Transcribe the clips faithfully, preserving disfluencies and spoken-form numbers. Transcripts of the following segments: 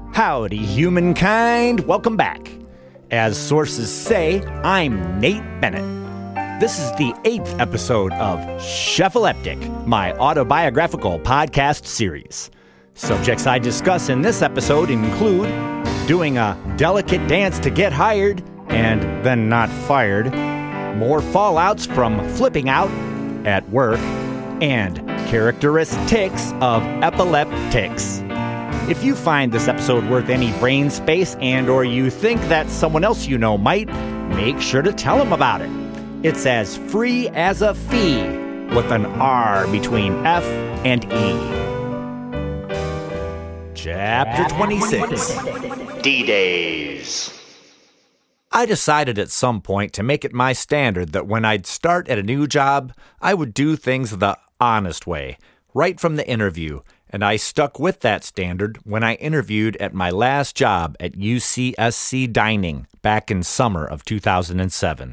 Howdy, humankind. Welcome back. As sources say, I'm Nate Bennett. This is the eighth episode of Chef-Eleptic, my autobiographical podcast series. Subjects I discuss in this episode include doing a delicate dance to get hired and then not fired, more fallouts from flipping out at work, and characteristics of epileptics. If you find this episode worth any brain space and or you think that someone else you know might, make sure to tell them about it. It's as free as a fee, with an R between F and E. Chapter twenty-six. D-Days. I decided at some point to make it my standard that when I'd start at a new job, I would do things the honest way, right from the interview, and I stuck with that standard when I interviewed at my last job at U C S C Dining back in summer of two thousand seven.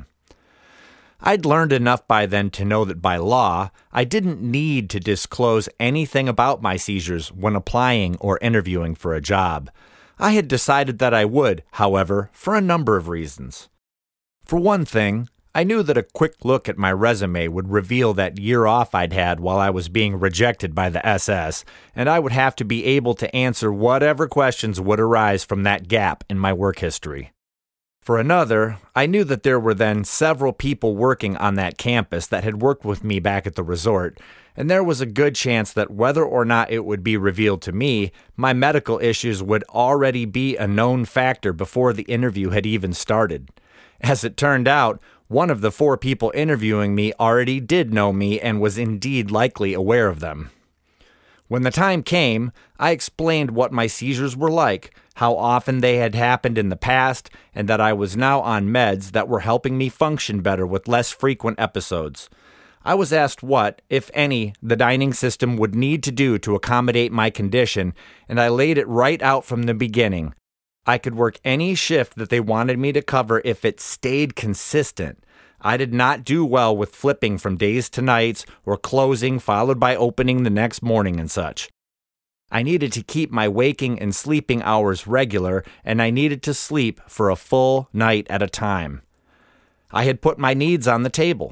I'd learned enough by then to know that by law, I didn't need to disclose anything about my seizures when applying or interviewing for a job. I had decided that I would, however, for a number of reasons. For one thing, I knew that a quick look at my resume would reveal that year off I'd had while I was being rejected by the S S, and I would have to be able to answer whatever questions would arise from that gap in my work history. For another, I knew that there were then several people working on that campus that had worked with me back at the resort, and there was a good chance that whether or not it would be revealed to me, my medical issues would already be a known factor before the interview had even started. As it turned out, one of the four people interviewing me already did know me and was indeed likely aware of them. When the time came, I explained what my seizures were like, how often they had happened in the past, and that I was now on meds that were helping me function better with less frequent episodes. I was asked what, if any, the dining system would need to do to accommodate my condition, and I laid it right out from the beginning. I could work any shift that they wanted me to cover if it stayed consistent. I did not do well with flipping from days to nights or closing followed by opening the next morning and such. I needed to keep my waking and sleeping hours regular, and I needed to sleep for a full night at a time. I had put my needs on the table.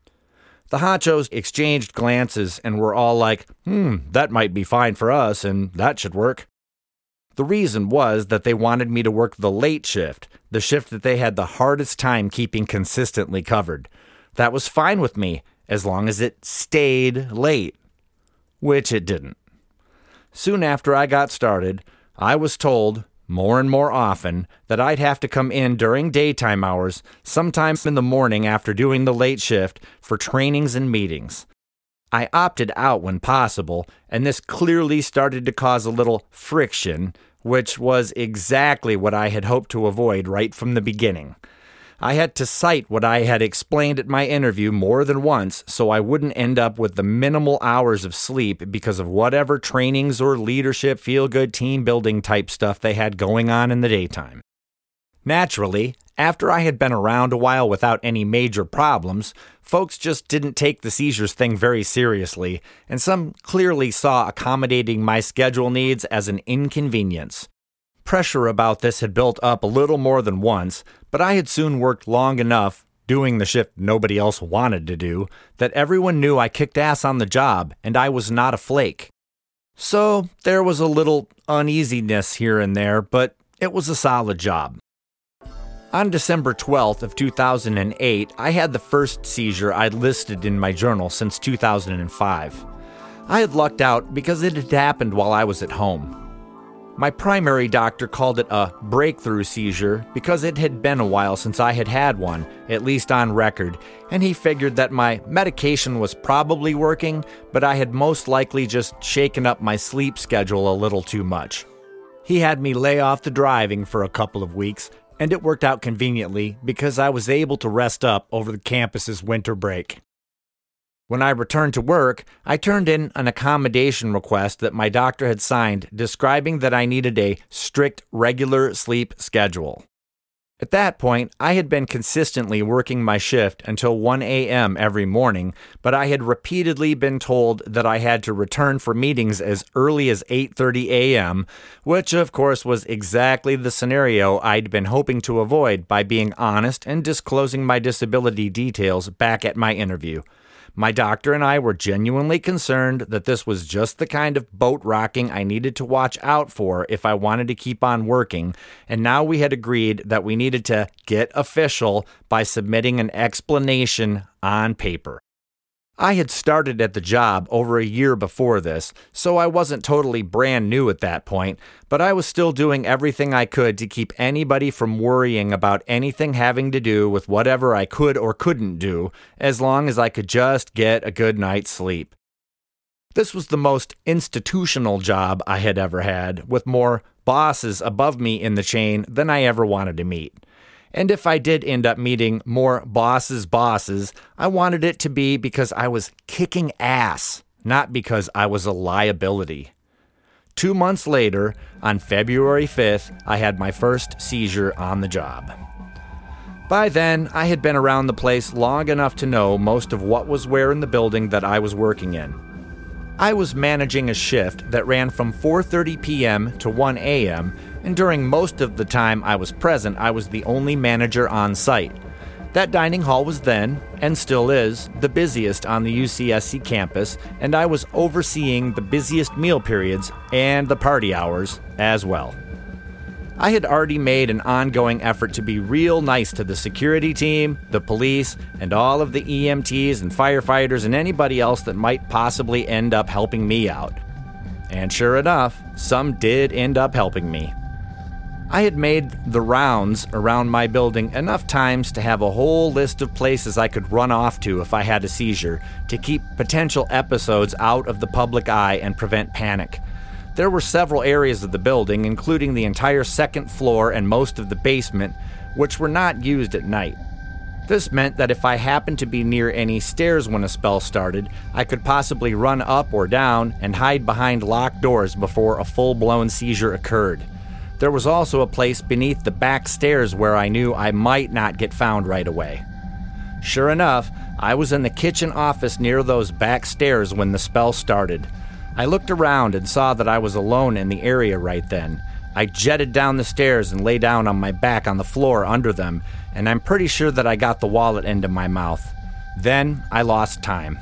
The honchos exchanged glances and were all like, hmm, that might be fine for us, and that should work. The reason was that they wanted me to work the late shift, the shift that they had the hardest time keeping consistently covered. That was fine with me, as long as it stayed late, which it didn't. Soon after I got started, I was told, more and more often, that I'd have to come in during daytime hours, sometimes in the morning after doing the late shift, for trainings and meetings. I opted out when possible, and this clearly started to cause a little friction, which was exactly what I had hoped to avoid right from the beginning. I had to cite what I had explained at my interview more than once so I wouldn't end up with the minimal hours of sleep because of whatever trainings or leadership, feel-good team-building type stuff they had going on in the daytime. Naturally, after I had been around a while without any major problems, folks just didn't take the seizures thing very seriously, and some clearly saw accommodating my schedule needs as an inconvenience. Pressure about this had built up a little more than once, but I had soon worked long enough, doing the shift nobody else wanted to do, that everyone knew I kicked ass on the job, and I was not a flake. So there was a little uneasiness here and there, but it was a solid job. On December twelfth of two thousand eight, I had the first seizure I'd listed in my journal since two thousand five. I had lucked out because it had happened while I was at home. My primary doctor called it a breakthrough seizure because it had been a while since I had had one, at least on record, and he figured that my medication was probably working, but I had most likely just shaken up my sleep schedule a little too much. He had me lay off the driving for a couple of weeks, and it worked out conveniently because I was able to rest up over the campus's winter break. When I returned to work, I turned in an accommodation request that my doctor had signed describing that I needed a strict regular sleep schedule. At that point, I had been consistently working my shift until one a.m. every morning, but I had repeatedly been told that I had to return for meetings as early as eight thirty a.m., which of course was exactly the scenario I'd been hoping to avoid by being honest and disclosing my disability details back at my interview. My doctor and I were genuinely concerned that this was just the kind of boat rocking I needed to watch out for if I wanted to keep on working, and now we had agreed that we needed to get official by submitting an explanation on paper. I had started at the job over a year before this, so I wasn't totally brand new at that point, but I was still doing everything I could to keep anybody from worrying about anything having to do with whatever I could or couldn't do, as long as I could just get a good night's sleep. This was the most institutional job I had ever had, with more bosses above me in the chain than I ever wanted to meet. And if I did end up meeting more bosses' bosses, I wanted it to be because I was kicking ass, not because I was a liability. Two months later, on February fifth, I had my first seizure on the job. By then, I had been around the place long enough to know most of what was where in the building that I was working in. I was managing a shift that ran from four thirty p.m. to one a.m., and during most of the time I was present, I was the only manager on site. That dining hall was then, and still is, the busiest on the U C S C campus, and I was overseeing the busiest meal periods and the party hours as well. I had already made an ongoing effort to be real nice to the security team, the police, and all of the E M Ts and firefighters and anybody else that might possibly end up helping me out. And sure enough, some did end up helping me. I had made the rounds around my building enough times to have a whole list of places I could run off to if I had a seizure, to keep potential episodes out of the public eye and prevent panic. There were several areas of the building, including the entire second floor and most of the basement, which were not used at night. This meant that if I happened to be near any stairs when a spell started, I could possibly run up or down and hide behind locked doors before a full-blown seizure occurred. There was also a place beneath the back stairs where I knew I might not get found right away. Sure enough, I was in the kitchen office near those back stairs when the spell started. I looked around and saw that I was alone in the area right then. I jetted down the stairs and lay down on my back on the floor under them, and I'm pretty sure that I got the wallet into my mouth. Then I lost time.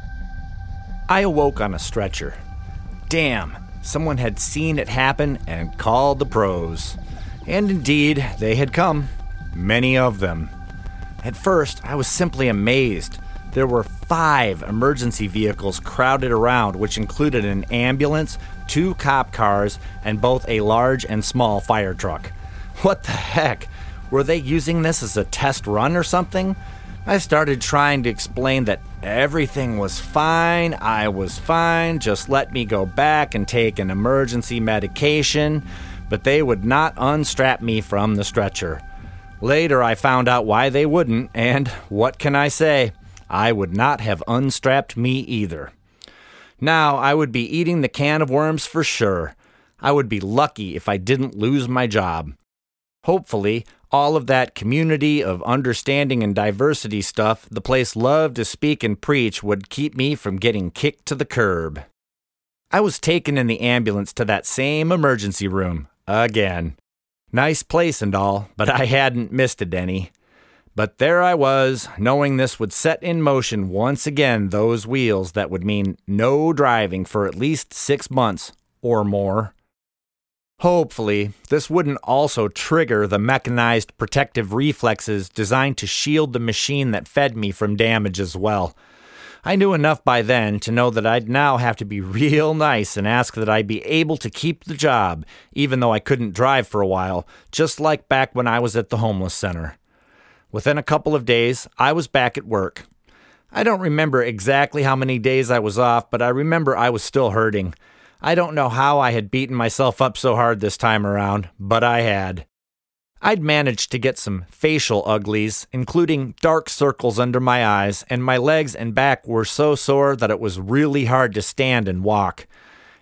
I awoke on a stretcher. Damn, someone had seen it happen and called the pros. And indeed, they had come. Many of them. At first, I was simply amazed. There were five emergency vehicles crowded around, which included an ambulance, two cop cars, and both a large and small fire truck. What the heck? Were they using this as a test run or something? I started trying to explain that everything was fine, I was fine, just let me go back and take an emergency medication, but they would not unstrap me from the stretcher. Later, I found out why they wouldn't, and what can I say? I would not have unstrapped me either. Now, I would be eating the can of worms for sure. I would be lucky if I didn't lose my job. Hopefully, all of that community of understanding and diversity stuff the place loved to speak and preach would keep me from getting kicked to the curb. I was taken in the ambulance to that same emergency room, again. Nice place and all, but I hadn't missed it any. But there I was, knowing this would set in motion once again those wheels that would mean no driving for at least six months or more. Hopefully, this wouldn't also trigger the mechanized protective reflexes designed to shield the machine that fed me from damage as well. I knew enough by then to know that I'd now have to be real nice and ask that I be able to keep the job, even though I couldn't drive for a while, just like back when I was at the homeless center. Within a couple of days, I was back at work. I don't remember exactly how many days I was off, but I remember I was still hurting. I don't know how I had beaten myself up so hard this time around, but I had. I'd managed to get some facial uglies, including dark circles under my eyes, and my legs and back were so sore that it was really hard to stand and walk.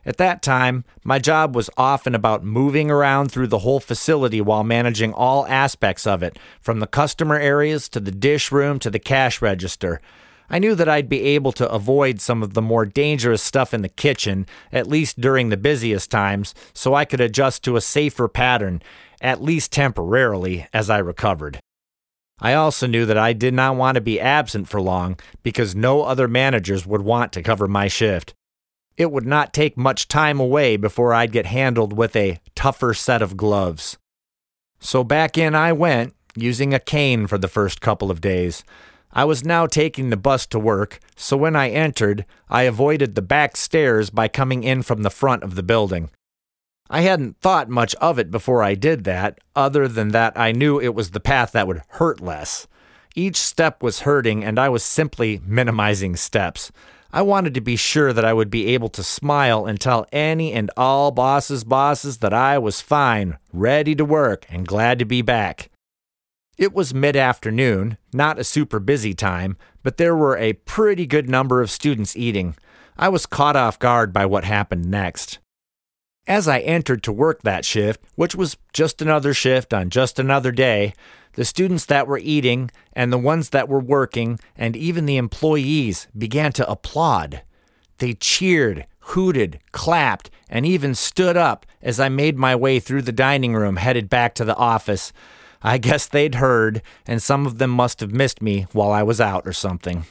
At that time, my job was often about moving around through the whole facility while managing all aspects of it, from the customer areas to the dish room to the cash register. I knew that I'd be able to avoid some of the more dangerous stuff in the kitchen, at least during the busiest times, so I could adjust to a safer pattern, at least temporarily, as I recovered. I also knew that I did not want to be absent for long because no other managers would want to cover my shift. It would not take much time away before I'd get handled with a tougher set of gloves. So back in I went, using a cane for the first couple of days. I was now taking the bus to work, so when I entered, I avoided the back stairs by coming in from the front of the building. I hadn't thought much of it before I did that, other than that I knew it was the path that would hurt less. Each step was hurting, and I was simply minimizing steps. I wanted to be sure that I would be able to smile and tell any and all bosses' bosses that I was fine, ready to work, and glad to be back. It was mid-afternoon, not a super busy time, but there were a pretty good number of students eating. I was caught off guard by what happened next. As I entered to work that shift, which was just another shift on just another day, the students that were eating and the ones that were working and even the employees began to applaud. They cheered, hooted, clapped, and even stood up as I made my way through the dining room headed back to the office. I guess they'd heard, and some of them must have missed me while I was out or something.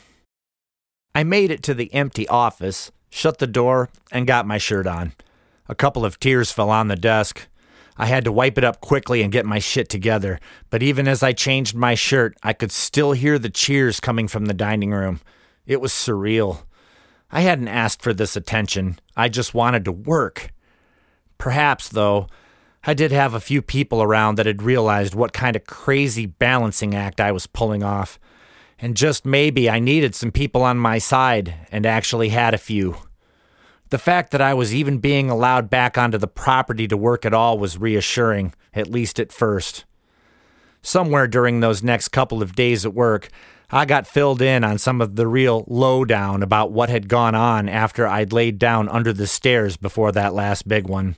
I made it to the empty office, shut the door, and got my shirt on. A couple of tears fell on the desk. I had to wipe it up quickly and get my shit together, but even as I changed my shirt, I could still hear the cheers coming from the dining room. It was surreal. I hadn't asked for this attention. I just wanted to work. Perhaps, though, I did have a few people around that had realized what kind of crazy balancing act I was pulling off. And just maybe I needed some people on my side, and actually had a few. The fact that I was even being allowed back onto the property to work at all was reassuring, at least at first. Somewhere during those next couple of days at work, I got filled in on some of the real lowdown about what had gone on after I'd laid down under the stairs before that last big one.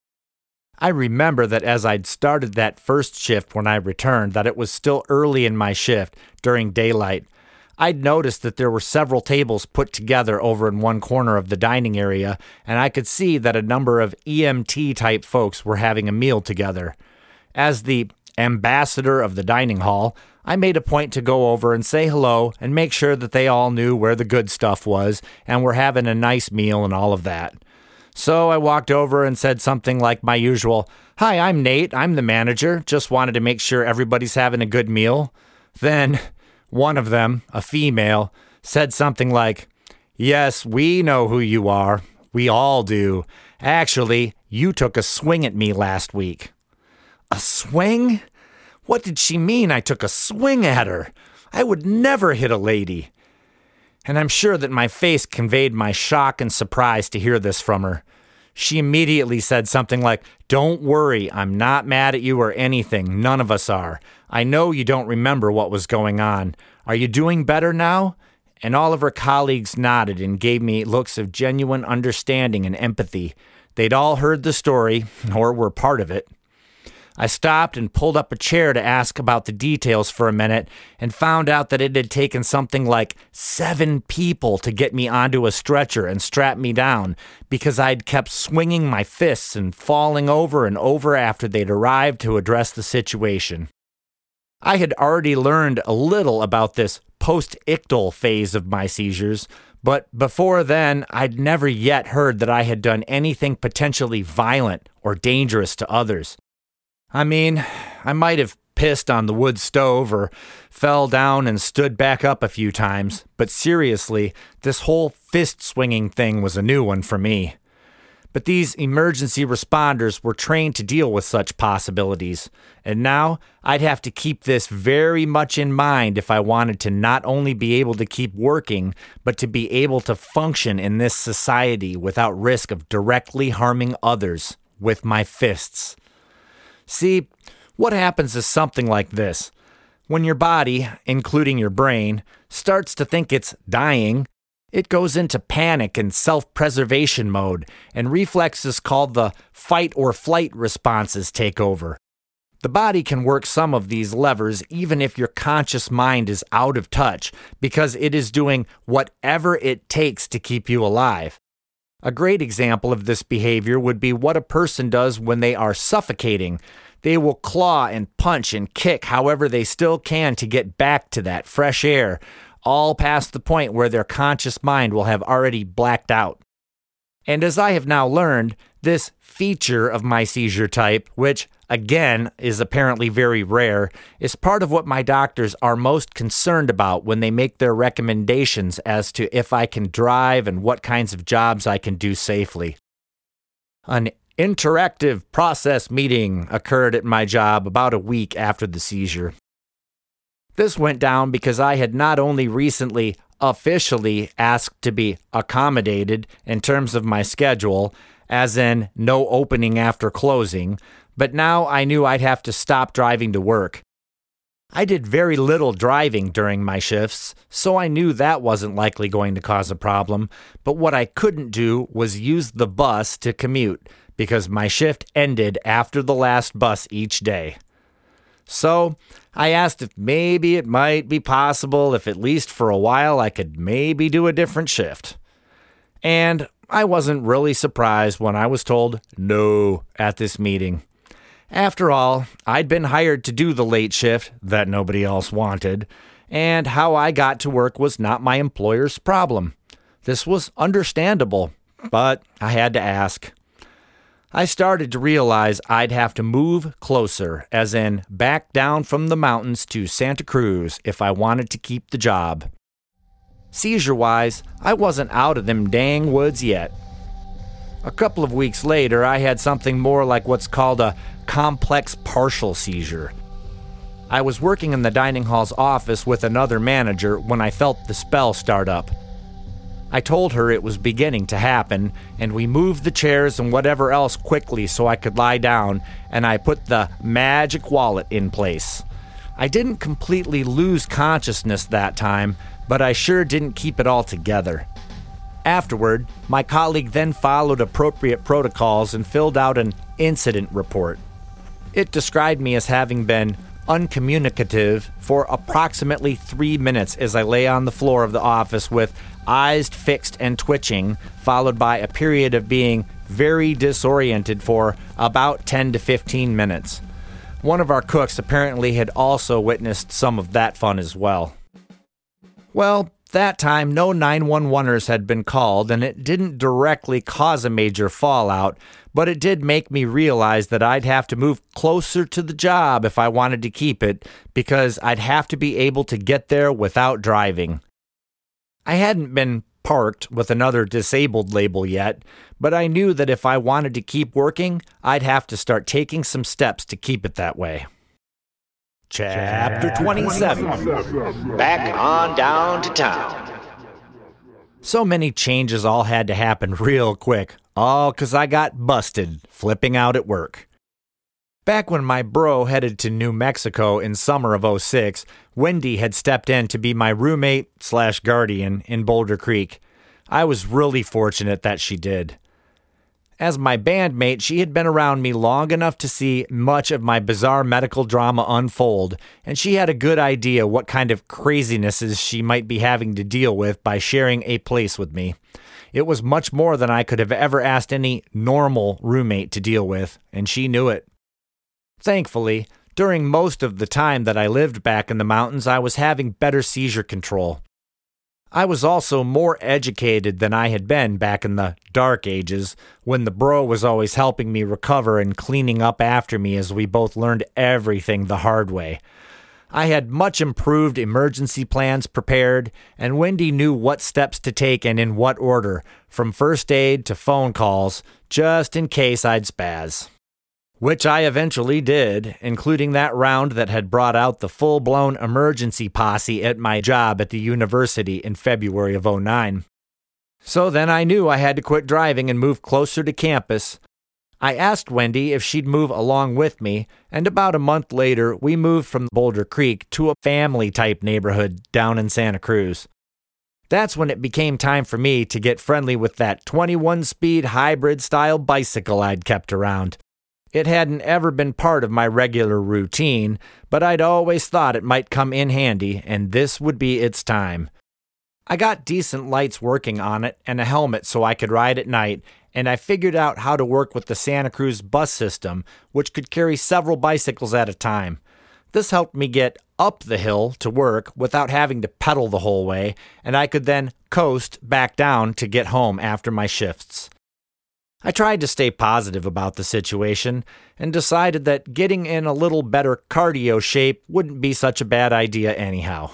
I remember that as I'd started that first shift when I returned, that it was still early in my shift, during daylight. I'd noticed that there were several tables put together over in one corner of the dining area, and I could see that a number of E M T-type folks were having a meal together. As the ambassador of the dining hall, I made a point to go over and say hello and make sure that they all knew where the good stuff was and were having a nice meal and all of that. So I walked over and said something like my usual, "Hi, I'm Nate. I'm the manager. Just wanted to make sure everybody's having a good meal." Then one of them, a female, said something like, "Yes, we know who you are. We all do. Actually, you took a swing at me last week." A swing? What did she mean I took a swing at her? I would never hit a lady. And I'm sure that my face conveyed my shock and surprise to hear this from her. She immediately said something like, "Don't worry, I'm not mad at you or anything. None of us are. I know you don't remember what was going on. Are you doing better now?" And all of her colleagues nodded and gave me looks of genuine understanding and empathy. They'd all heard the story, or were part of it. I stopped and pulled up a chair to ask about the details for a minute and found out that it had taken something like seven people to get me onto a stretcher and strap me down because I'd kept swinging my fists and falling over and over after they'd arrived to address the situation. I had already learned a little about this post-ictal phase of my seizures, but before then, I'd never yet heard that I had done anything potentially violent or dangerous to others. I mean, I might have pissed on the wood stove or fell down and stood back up a few times, but seriously, this whole fist-swinging thing was a new one for me. But these emergency responders were trained to deal with such possibilities, and now I'd have to keep this very much in mind if I wanted to not only be able to keep working, but to be able to function in this society without risk of directly harming others with my fists. See, what happens is something like this. When your body, including your brain, starts to think it's dying, It goes into panic and self-preservation mode, and reflexes called the fight or flight responses take over. The body can work some of these levers even if your conscious mind is out of touch, because it is doing whatever it takes to keep you alive. A great example of this behavior would be what a person does when they are suffocating. They will claw and punch and kick however they still can to get back to that fresh air, all past the point where their conscious mind will have already blacked out. And as I have now learned, this feature of my seizure type, which again is apparently very rare, is part of what my doctors are most concerned about when they make their recommendations as to if I can drive and what kinds of jobs I can do safely. An interactive process meeting occurred at my job about a week after the seizure. This went down because I had not only recently officially asked to be accommodated in terms of my schedule, as in no opening after closing, but now I knew I'd have to stop driving to work. I did very little driving during my shifts, so I knew that wasn't likely going to cause a problem, but what I couldn't do was use the bus to commute, because my shift ended after the last bus each day. So I asked if maybe it might be possible if at least for a while I could maybe do a different shift. And I wasn't really surprised when I was told no at this meeting. After all, I'd been hired to do the late shift that nobody else wanted, and how I got to work was not my employer's problem. This was understandable, but I had to ask. I started to realize I'd have to move closer, as in back down from the mountains to Santa Cruz if I wanted to keep the job. Seizure-wise, I wasn't out of them dang woods yet. A couple of weeks later, I had something more like what's called a complex partial seizure. I was working in the dining hall's office with another manager when I felt the spell start up. I told her it was beginning to happen, and we moved the chairs and whatever else quickly so I could lie down, and I put the magic wallet in place. I didn't completely lose consciousness that time, but I sure didn't keep it all together. Afterward, my colleague then followed appropriate protocols and filled out an incident report. It described me as having been uncommunicative for approximately three minutes as I lay on the floor of the office with eyes fixed and twitching, followed by a period of being very disoriented for about ten to fifteen minutes. One of our cooks apparently had also witnessed some of that fun as well. Well, that time no nine one one-ers had been called, and it didn't directly cause a major fallout, but it did make me realize that I'd have to move closer to the job if I wanted to keep it, because I'd have to be able to get there without driving. I hadn't been parked with another disabled label yet, but I knew that if I wanted to keep working, I'd have to start taking some steps to keep it that way. Chapter twenty-seven. Back on down to town. So many changes all had to happen real quick, all 'cause I got busted flipping out at work. Back when my bro headed to New Mexico in summer of oh six, Wendy had stepped in to be my roommate slash guardian in Boulder Creek. I was really fortunate that she did. As my bandmate, she had been around me long enough to see much of my bizarre medical drama unfold, and she had a good idea what kind of crazinesses she might be having to deal with by sharing a place with me. It was much more than I could have ever asked any normal roommate to deal with, and she knew it. Thankfully, during most of the time that I lived back in the mountains, I was having better seizure control. I was also more educated than I had been back in the dark ages, when the bro was always helping me recover and cleaning up after me as we both learned everything the hard way. I had much improved emergency plans prepared, and Wendy knew what steps to take and in what order, from first aid to phone calls, just in case I'd spaz. Which I eventually did, including that round that had brought out the full-blown emergency posse at my job at the university in February of oh nine. So then I knew I had to quit driving and move closer to campus. I asked Wendy if she'd move along with me, and about a month later, we moved from Boulder Creek to a family-type neighborhood down in Santa Cruz. That's when it became time for me to get friendly with that twenty-one speed hybrid-style bicycle I'd kept around. It hadn't ever been part of my regular routine, but I'd always thought it might come in handy, and this would be its time. I got decent lights working on it and a helmet so I could ride at night, and I figured out how to work with the Santa Cruz bus system, which could carry several bicycles at a time. This helped me get up the hill to work without having to pedal the whole way, and I could then coast back down to get home after my shifts. I tried to stay positive about the situation and decided that getting in a little better cardio shape wouldn't be such a bad idea anyhow.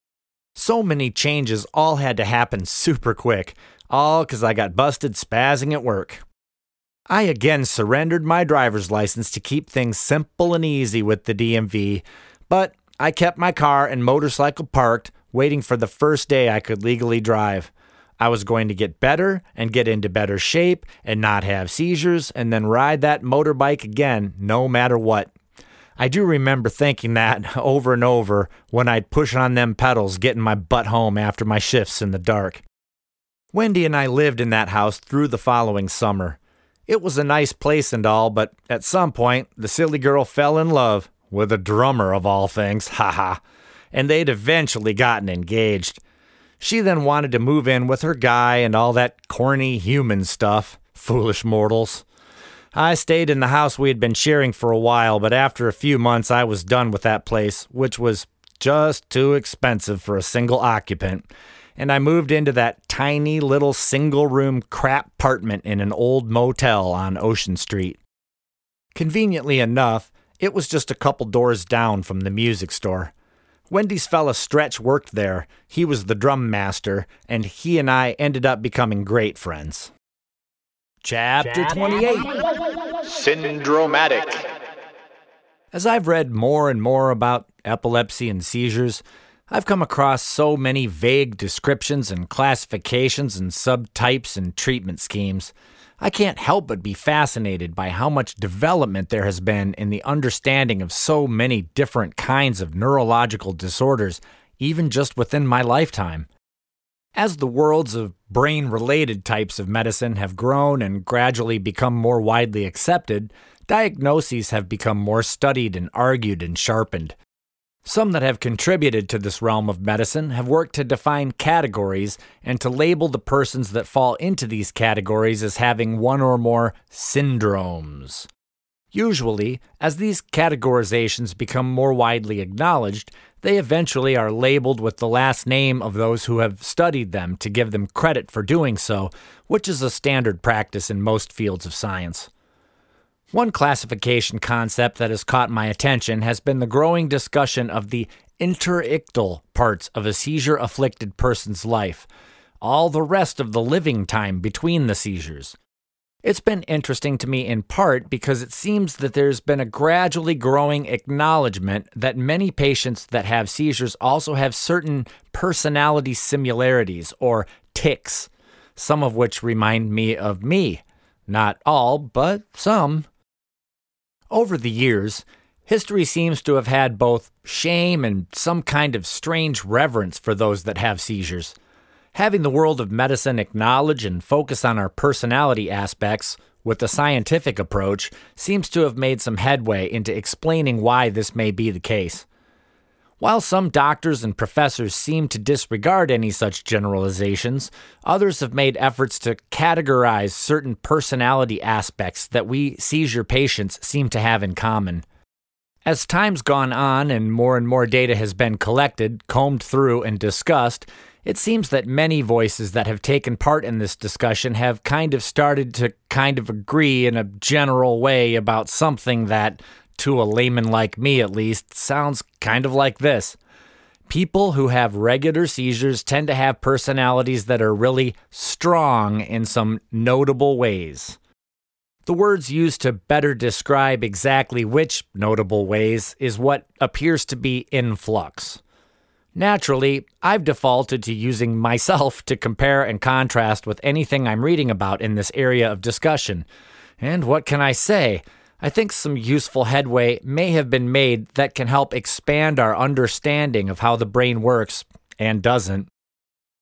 So many changes all had to happen super quick, all because I got busted spazzing at work. I again surrendered my driver's license to keep things simple and easy with the D M V, but I kept my car and motorcycle parked, waiting for the first day I could legally drive. I was going to get better and get into better shape and not have seizures and then ride that motorbike again, no matter what. I do remember thinking that over and over when I'd push on them pedals getting my butt home after my shifts in the dark. Wendy and I lived in that house through the following summer. It was a nice place and all, but at some point, the silly girl fell in love with a drummer of all things, haha, and they'd eventually gotten engaged. She then wanted to move in with her guy and all that corny human stuff, foolish mortals. I stayed in the house we had been sharing for a while, but after a few months I was done with that place, which was just too expensive for a single occupant, and I moved into that tiny little single-room crap apartment in an old motel on Ocean Street. Conveniently enough, it was just a couple doors down from the music store. Wendy's fella Stretch worked there. He was the drum master, and he and I ended up becoming great friends. Chapter twenty-eight, Syndromatic. As I've read more and more about epilepsy and seizures, I've come across so many vague descriptions and classifications and subtypes and treatment schemes. I can't help but be fascinated by how much development there has been in the understanding of so many different kinds of neurological disorders, even just within my lifetime. As the worlds of brain-related types of medicine have grown and gradually become more widely accepted, diagnoses have become more studied and argued and sharpened. Some that have contributed to this realm of medicine have worked to define categories and to label the persons that fall into these categories as having one or more syndromes. Usually, as these categorizations become more widely acknowledged, they eventually are labeled with the last name of those who have studied them to give them credit for doing so, which is a standard practice in most fields of science. One classification concept that has caught my attention has been the growing discussion of the interictal parts of a seizure-afflicted person's life, all the rest of the living time between the seizures. It's been interesting to me in part because it seems that there's been a gradually growing acknowledgement that many patients that have seizures also have certain personality similarities or tics, some of which remind me of me. Not all, but some. Over the years, history seems to have had both shame and some kind of strange reverence for those that have seizures. Having the world of medicine acknowledge and focus on our personality aspects with a scientific approach seems to have made some headway into explaining why this may be the case. While some doctors and professors seem to disregard any such generalizations, others have made efforts to categorize certain personality aspects that we seizure patients seem to have in common. As time's gone on and more and more data has been collected, combed through, and discussed, it seems that many voices that have taken part in this discussion have kind of started to kind of agree in a general way about something that, to a layman like me at least, sounds kind of like this. People who have regular seizures tend to have personalities that are really strong in some notable ways. The words used to better describe exactly which notable ways is what appears to be in flux. Naturally, I've defaulted to using myself to compare and contrast with anything I'm reading about in this area of discussion. And what can I say? I think some useful headway may have been made that can help expand our understanding of how the brain works and doesn't.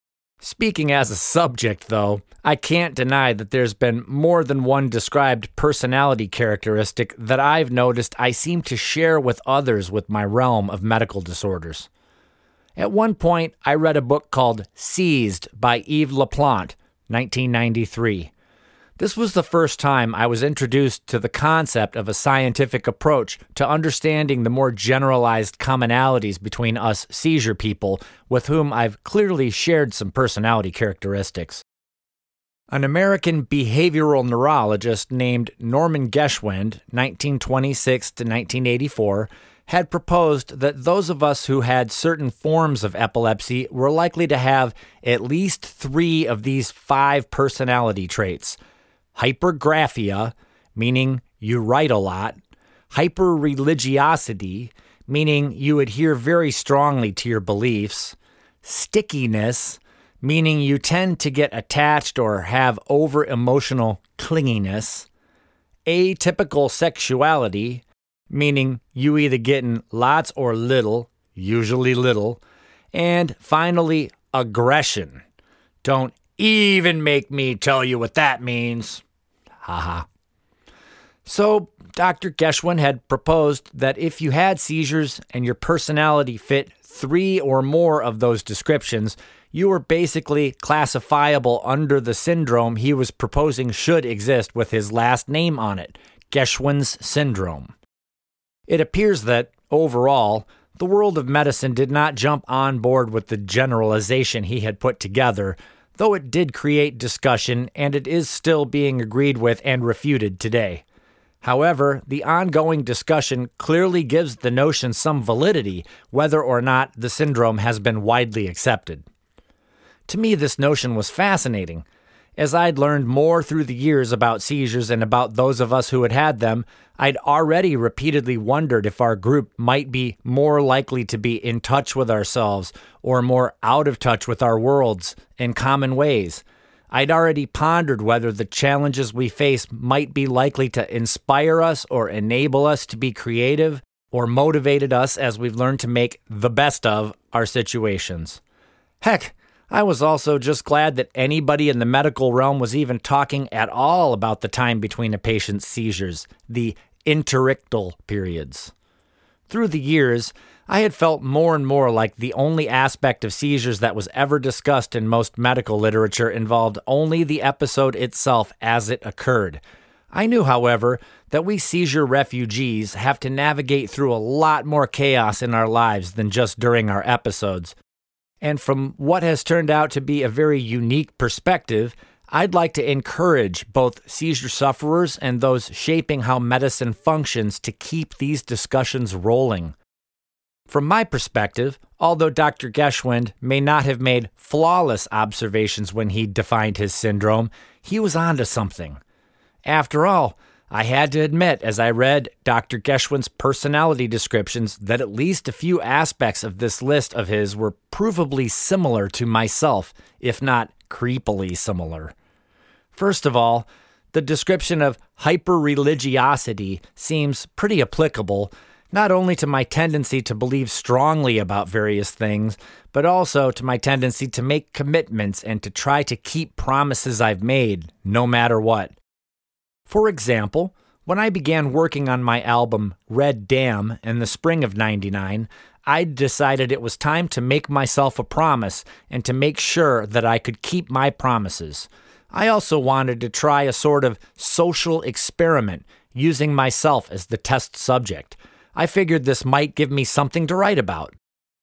Speaking as a subject, though, I can't deny that there's been more than one described personality characteristic that I've noticed I seem to share with others with my realm of medical disorders. At one point, I read a book called Seized by Yves Laplante, nineteen ninety-three. This was the first time I was introduced to the concept of a scientific approach to understanding the more generalized commonalities between us seizure people with whom I've clearly shared some personality characteristics. An American behavioral neurologist named Norman Geschwind, nineteen twenty-six to nineteen eighty-four, had proposed that those of us who had certain forms of epilepsy were likely to have at least three of these five personality traits: hypergraphia, meaning you write a lot; hyperreligiosity, meaning you adhere very strongly to your beliefs; stickiness, meaning you tend to get attached or have over-emotional clinginess; atypical sexuality, meaning you either getting lots or little, usually little; and finally, aggression. Don't even make me tell you what that means. Haha. So, Doctor Geschwind had proposed that if you had seizures and your personality fit three or more of those descriptions, you were basically classifiable under the syndrome he was proposing should exist with his last name on it, Geschwind's syndrome. It appears that, overall, the world of medicine did not jump on board with the generalization he had put together, though it did create discussion and it is still being agreed with and refuted today. However, the ongoing discussion clearly gives the notion some validity, whether or not the syndrome has been widely accepted. To me, this notion was fascinating. As I'd learned more through the years about seizures and about those of us who had had them, I'd already repeatedly wondered if our group might be more likely to be in touch with ourselves or more out of touch with our worlds in common ways. I'd already pondered whether the challenges we face might be likely to inspire us or enable us to be creative or motivated us as we've learned to make the best of our situations. Heck, I was also just glad that anybody in the medical realm was even talking at all about the time between a patient's seizures, the interictal periods. Through the years, I had felt more and more like the only aspect of seizures that was ever discussed in most medical literature involved only the episode itself as it occurred. I knew, however, that we seizure refugees have to navigate through a lot more chaos in our lives than just during our episodes. And from what has turned out to be a very unique perspective, I'd like to encourage both seizure sufferers and those shaping how medicine functions to keep these discussions rolling. From my perspective, although Doctor Geschwind may not have made flawless observations when he defined his syndrome, he was onto something. After all, I had to admit, as I read Doctor Geschwind's personality descriptions, that at least a few aspects of this list of his were provably similar to myself, if not creepily similar. First of all, the description of hyperreligiosity seems pretty applicable, not only to my tendency to believe strongly about various things, but also to my tendency to make commitments and to try to keep promises I've made, no matter what. For example, when I began working on my album Red Dam in the spring of ninety-nine, I decided it was time to make myself a promise and to make sure that I could keep my promises. I also wanted to try a sort of social experiment, using myself as the test subject. I figured this might give me something to write about.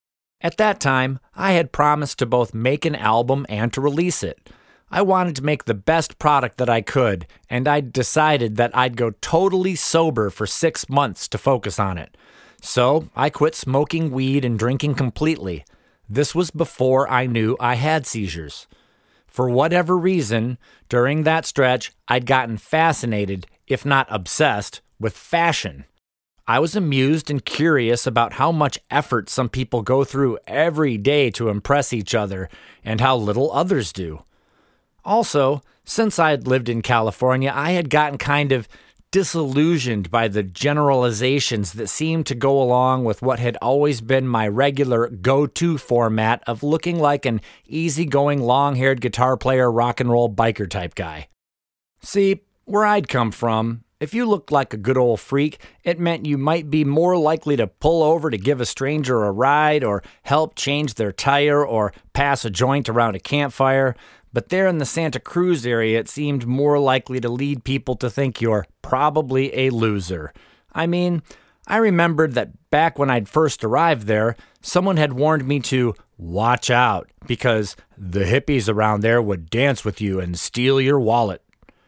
At that time, I had promised to both make an album and to release it. I wanted to make the best product that I could, and I decided that I'd go totally sober for six months to focus on it. So I quit smoking weed and drinking completely. This was before I knew I had seizures. For whatever reason, during that stretch, I'd gotten fascinated, if not obsessed, with fashion. I was amused and curious about how much effort some people go through every day to impress each other, and how little others do. Also, since I had lived in California, I had gotten kind of disillusioned by the generalizations that seemed to go along with what had always been my regular go-to format of looking like an easygoing, long-haired guitar player, rock and roll biker type guy. See, where I'd come from, if you looked like a good old freak, it meant you might be more likely to pull over to give a stranger a ride or help change their tire or pass a joint around a campfire. But there in the Santa Cruz area, it seemed more likely to lead people to think you're probably a loser. I mean, I remembered that back when I'd first arrived there, someone had warned me to watch out because the hippies around there would dance with you and steal your wallet.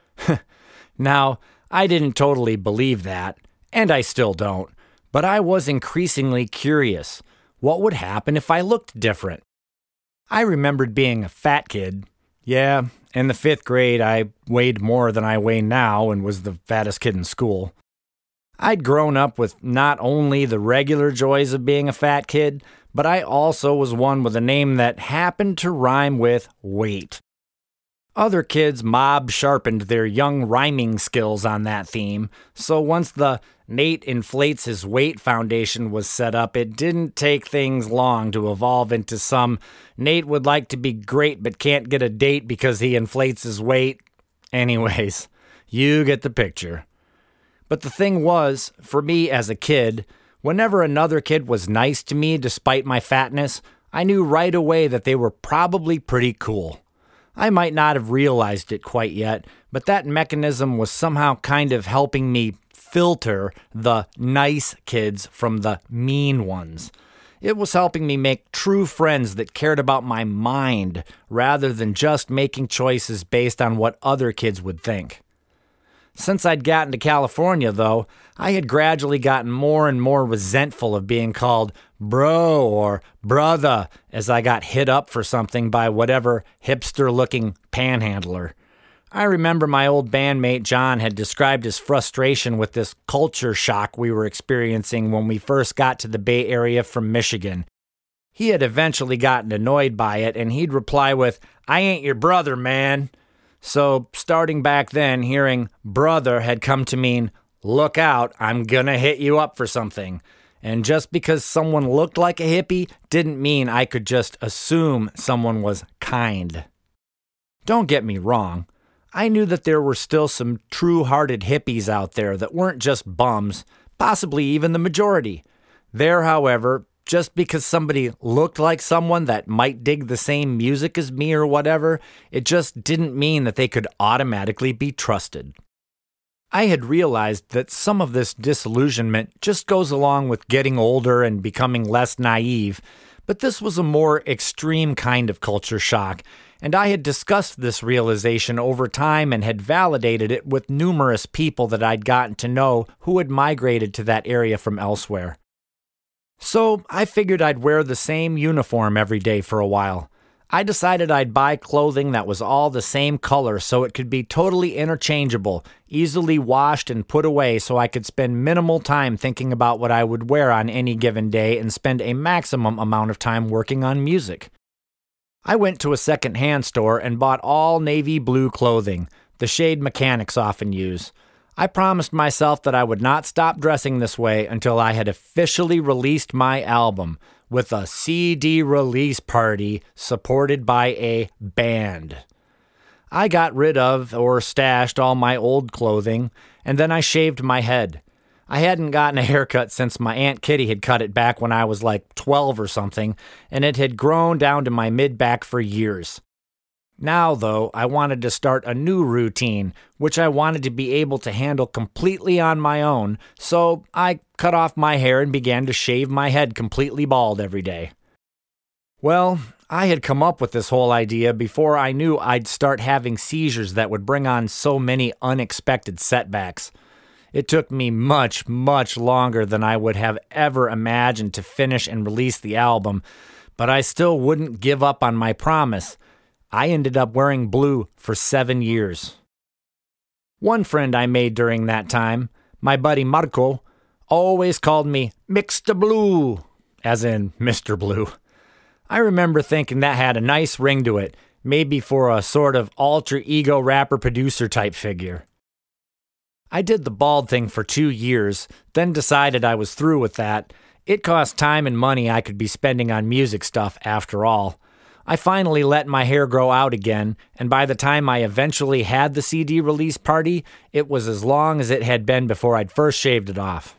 Now, I didn't totally believe that, and I still don't, but I was increasingly curious. What would happen if I looked different? I remembered being a fat kid. Yeah, in the fifth grade, I weighed more than I weigh now and was the fattest kid in school. I'd grown up with not only the regular joys of being a fat kid, but I also was one with a name that happened to rhyme with weight. Other kids mob sharpened their young rhyming skills on that theme, so once the Nate Inflates His Weight Foundation was set up, it didn't take things long to evolve into some Nate would like to be great but can't get a date because he inflates his weight. Anyways, you get the picture. But the thing was, for me as a kid, whenever another kid was nice to me despite my fatness, I knew right away that they were probably pretty cool. I might not have realized it quite yet, but that mechanism was somehow kind of helping me filter the nice kids from the mean ones. It was helping me make true friends that cared about my mind rather than just making choices based on what other kids would think. Since I'd gotten to California, though, I had gradually gotten more and more resentful of being called bro or brother as I got hit up for something by whatever hipster-looking panhandler. I remember my old bandmate John had described his frustration with this culture shock we were experiencing when we first got to the Bay Area from Michigan. He had eventually gotten annoyed by it, and he'd reply with, "I ain't your brother, man." So, starting back then, hearing brother had come to mean, look out, I'm gonna hit you up for something. And just because someone looked like a hippie didn't mean I could just assume someone was kind. Don't get me wrong. I knew that there were still some true-hearted hippies out there that weren't just bums, possibly even the majority. There, however, just because somebody looked like someone that might dig the same music as me or whatever, it just didn't mean that they could automatically be trusted. I had realized that some of this disillusionment just goes along with getting older and becoming less naive, but this was a more extreme kind of culture shock, and I had discussed this realization over time and had validated it with numerous people that I'd gotten to know who had migrated to that area from elsewhere. So I figured I'd wear the same uniform every day for a while. I decided I'd buy clothing that was all the same color so it could be totally interchangeable, easily washed and put away so I could spend minimal time thinking about what I would wear on any given day and spend a maximum amount of time working on music. I went to a second-hand store and bought all navy blue clothing, the shade mechanics often use. I promised myself that I would not stop dressing this way until I had officially released my album with a C D release party supported by a band. I got rid of or stashed all my old clothing, and then I shaved my head. I hadn't gotten a haircut since my Aunt Kitty had cut it back when I was like twelve or something, and it had grown down to my mid-back for years. Now, though, I wanted to start a new routine, which I wanted to be able to handle completely on my own, so I cut off my hair and began to shave my head completely bald every day. Well, I had come up with this whole idea before I knew I'd start having seizures that would bring on so many unexpected setbacks. It took me much, much longer than I would have ever imagined to finish and release the album, but I still wouldn't give up on my promise. I ended up wearing blue for seven years. One friend I made during that time, my buddy Marco, always called me Mister Blue, as in Mister Blue. I remember thinking that had a nice ring to it, maybe for a sort of alter ego rapper-producer type figure. I did the bald thing for two years, then decided I was through with that. It cost time and money I could be spending on music stuff after all. I finally let my hair grow out again, and by the time I eventually had the C D release party, it was as long as it had been before I'd first shaved it off.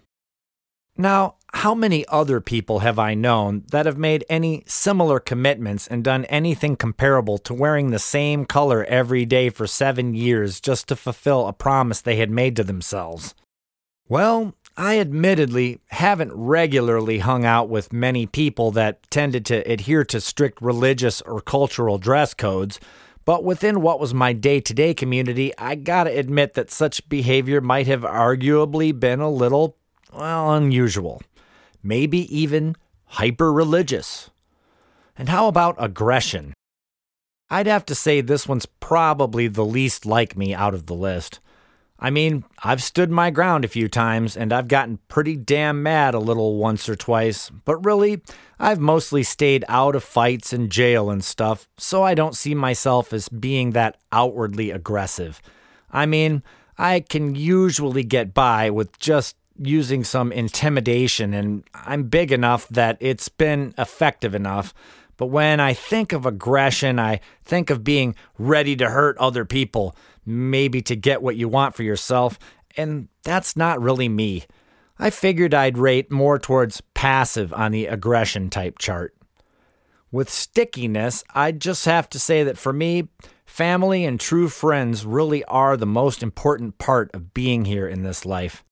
Now, how many other people have I known that have made any similar commitments and done anything comparable to wearing the same color every day for seven years just to fulfill a promise they had made to themselves? Well, I admittedly haven't regularly hung out with many people that tended to adhere to strict religious or cultural dress codes, but within what was my day-to-day community, I gotta admit that such behavior might have arguably been a little, well, unusual. Maybe even hyper-religious. And how about aggression? I'd have to say this one's probably the least like me out of the list. I mean, I've stood my ground a few times, and I've gotten pretty damn mad a little once or twice, but really, I've mostly stayed out of fights and jail and stuff, so I don't see myself as being that outwardly aggressive. I mean, I can usually get by with just using some intimidation, and I'm big enough that it's been effective enough. But when I think of aggression, I think of being ready to hurt other people, maybe to get what you want for yourself, and that's not really me. I figured I'd rate more towards passive on the aggression type chart. With stickiness, I'd just have to say that for me, family and true friends really are the most important part of being here in this life.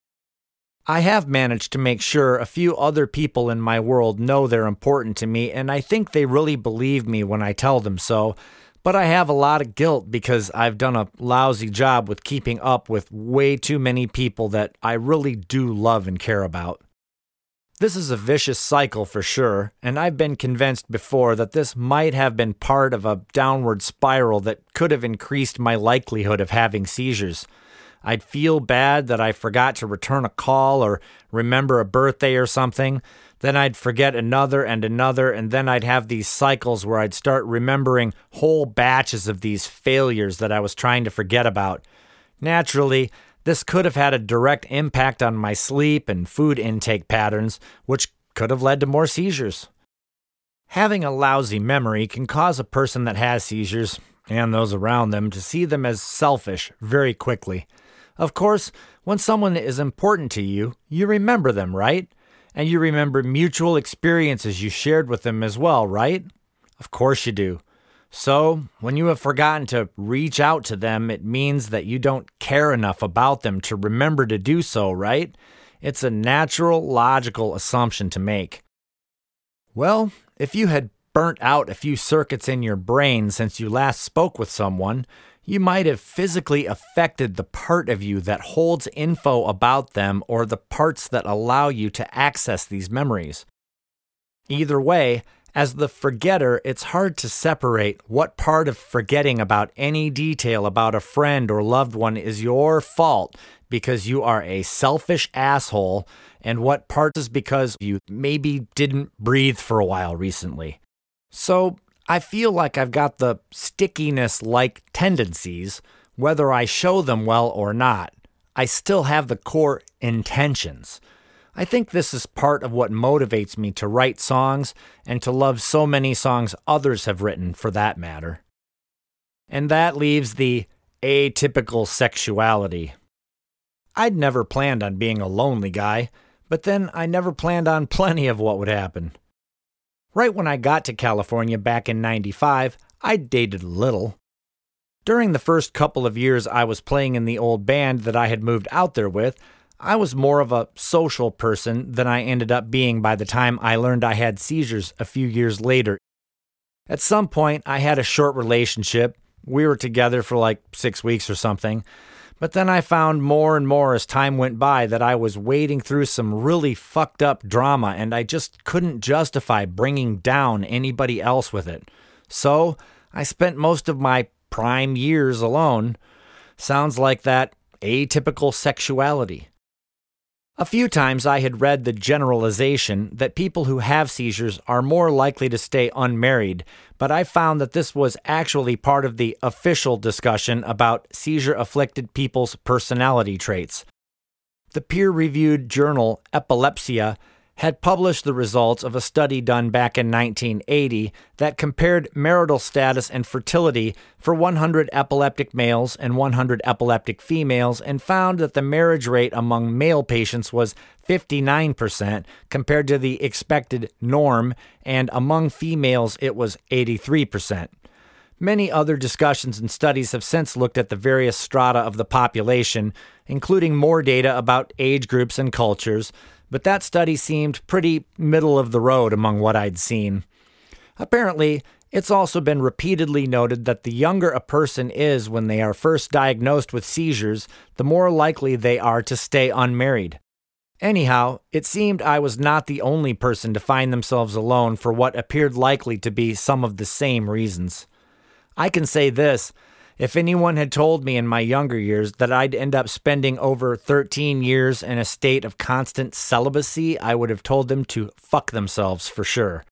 I have managed to make sure a few other people in my world know they're important to me, and I think they really believe me when I tell them so, but I have a lot of guilt because I've done a lousy job with keeping up with way too many people that I really do love and care about. This is a vicious cycle for sure, and I've been convinced before that this might have been part of a downward spiral that could have increased my likelihood of having seizures. I'd feel bad that I forgot to return a call or remember a birthday or something. Then I'd forget another and another, and then I'd have these cycles where I'd start remembering whole batches of these failures that I was trying to forget about. Naturally, this could have had a direct impact on my sleep and food intake patterns, which could have led to more seizures. Having a lousy memory can cause a person that has seizures, and those around them, to see them as selfish very quickly. Of course, when someone is important to you, you remember them, right? And you remember mutual experiences you shared with them as well, right? Of course you do. So, when you have forgotten to reach out to them, it means that you don't care enough about them to remember to do so, right? It's a natural, logical assumption to make. Well, if you had burnt out a few circuits in your brain since you last spoke with someone, you might have physically affected the part of you that holds info about them or the parts that allow you to access these memories. Either way, as the forgetter, it's hard to separate what part of forgetting about any detail about a friend or loved one is your fault because you are a selfish asshole and what part is because you maybe didn't breathe for a while recently. So, I feel like I've got the stickiness-like tendencies, whether I show them well or not. I still have the core intentions. I think this is part of what motivates me to write songs and to love so many songs others have written for that matter. And that leaves the atypical sexuality. I'd never planned on being a lonely guy, but then I never planned on plenty of what would happen. Right when I got to California back in ninety-five, I dated a little. During the first couple of years I was playing in the old band that I had moved out there with, I was more of a social person than I ended up being by the time I learned I had seizures a few years later. At some point, I had a short relationship. We were together for like six weeks or something. But then I found more and more as time went by that I was wading through some really fucked up drama and I just couldn't justify bringing down anybody else with it. So I spent most of my prime years alone. Sounds like that atypical sexuality. A few times I had read the generalization that people who have seizures are more likely to stay unmarried, but I found that this was actually part of the official discussion about seizure-afflicted people's personality traits. The peer-reviewed journal Epilepsia had published the results of a study done back in nineteen eighty that compared marital status and fertility for one hundred epileptic males and one hundred epileptic females and found that the marriage rate among male patients was fifty-nine percent compared to the expected norm, and among females it was eighty-three percent. Many other discussions and studies have since looked at the various strata of the population, including more data about age groups and cultures, but that study seemed pretty middle of the road among what I'd seen. Apparently, it's also been repeatedly noted that the younger a person is when they are first diagnosed with seizures, the more likely they are to stay unmarried. Anyhow, it seemed I was not the only person to find themselves alone for what appeared likely to be some of the same reasons. I can say this. If anyone had told me in my younger years that I'd end up spending over thirteen years in a state of constant celibacy, I would have told them to fuck themselves for sure.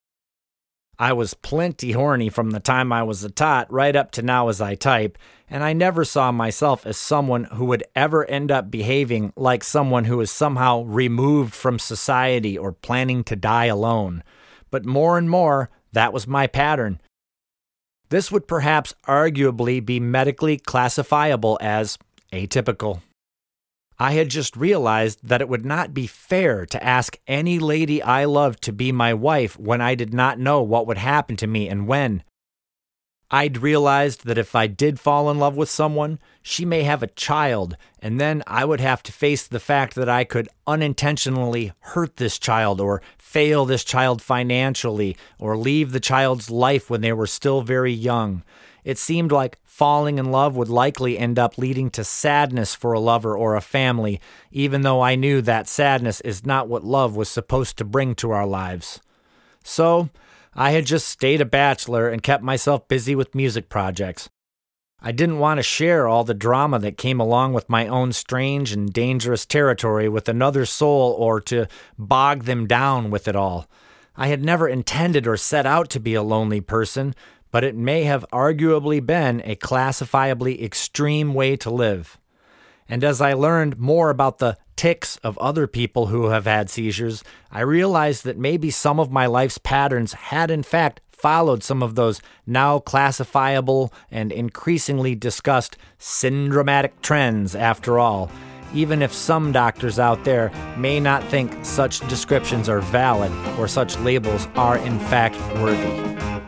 I was plenty horny from the time I was a tot right up to now as I type, and I never saw myself as someone who would ever end up behaving like someone who is somehow removed from society or planning to die alone. But more and more, that was my pattern. This would perhaps arguably be medically classifiable as atypical. I had just realized that it would not be fair to ask any lady I loved to be my wife when I did not know what would happen to me and when. I'd realized that if I did fall in love with someone, she may have a child, and then I would have to face the fact that I could unintentionally hurt this child or fail this child financially or leave the child's life when they were still very young. It seemed like falling in love would likely end up leading to sadness for a lover or a family, even though I knew that sadness is not what love was supposed to bring to our lives. So, I had just stayed a bachelor and kept myself busy with music projects. I didn't want to share all the drama that came along with my own strange and dangerous territory with another soul or to bog them down with it all. I had never intended or set out to be a lonely person, but it may have arguably been a classifiably extreme way to live. And as I learned more about the tics of other people who have had seizures, I realized that maybe some of my life's patterns had in fact followed some of those now classifiable and increasingly discussed syndromatic trends after all, even if some doctors out there may not think such descriptions are valid or such labels are in fact worthy.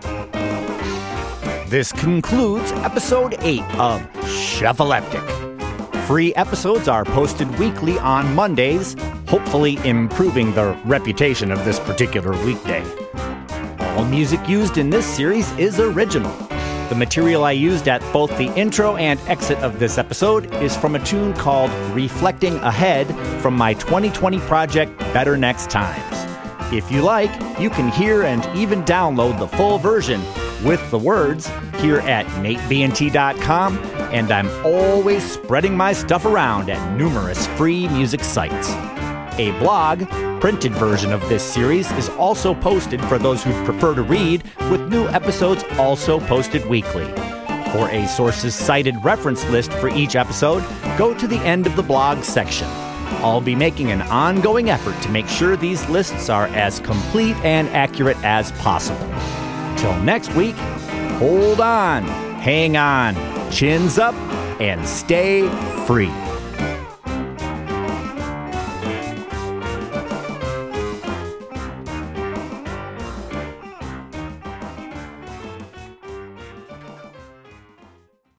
This concludes episode eight of Chef-Eleptic. Free episodes are posted weekly on Mondays, hopefully improving the reputation of this particular weekday. All music used in this series is original. The material I used at both the intro and exit of this episode is from a tune called Reflecting Ahead from my twenty twenty project Better Next Times. If you like, you can hear and even download the full version with the words here at nate b n t dot com, and I'm always spreading my stuff around at numerous free music sites. A blog, printed version of this series is also posted for those who prefer to read, with new episodes also posted weekly. For a sources cited reference list for each episode, go to the end of the blog section. I'll be making an ongoing effort to make sure these lists are as complete and accurate as possible. Till next week, hold on, hang on, chins up, and stay free.